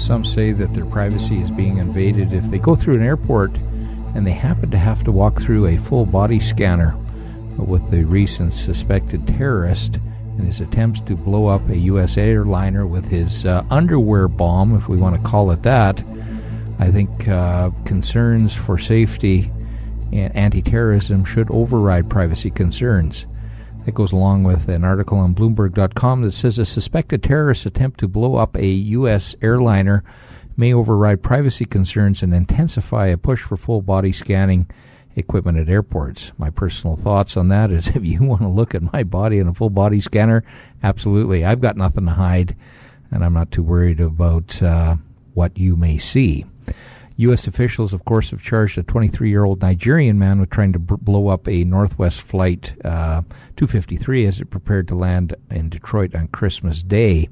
some say that their privacy is being invaded if they go through an airport and they happen to have to walk through a full body scanner with the recent suspected terrorist and his attempts to blow up a U.S. airliner with his underwear bomb, if we want to call it that. I think concerns for safety and anti-terrorism should override privacy concerns. That goes along with an article on Bloomberg.com that says a suspected terrorist attempt to blow up a U.S. airliner may override privacy concerns and intensify a push for full body scanning equipment at airports. My personal thoughts on that is if you want to look at my body in a full body scanner, absolutely. I've got nothing to hide, and I'm not too worried about what you may see. U.S. officials, of course, have charged a 23-year-old Nigerian man with trying to blow up a Northwest Flight 253 as it prepared to land in Detroit on Christmas Day.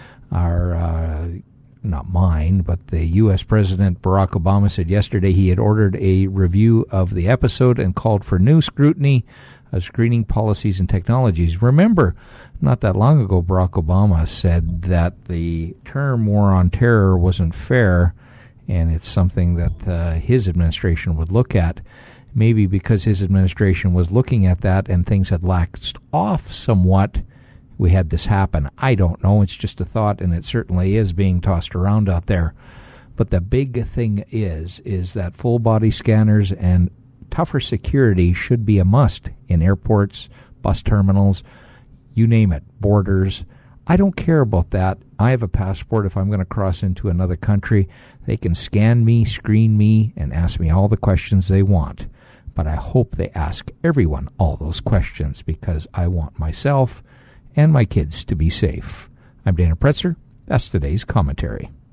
Not mine, but the U.S. President Barack Obama said yesterday he had ordered a review of the episode and called for new scrutiny of screening policies and technologies. Remember, not that long ago, Barack Obama said that the term war on terror wasn't fair, and it's something that his administration would look at. Maybe because his administration was looking at that and things had laxed off somewhat, we had this happen. I don't know. It's just a thought, and it certainly is being tossed around out there. But the big thing is that full-body scanners and tougher security should be a must in airports, bus terminals, you name it, borders. I don't care about that. I have a passport. If I'm going to cross into another country, they can scan me, screen me, and ask me all the questions they want. But I hope they ask everyone all those questions because I want myself and my kids to be safe. I'm Dana Pretzer. That's today's commentary.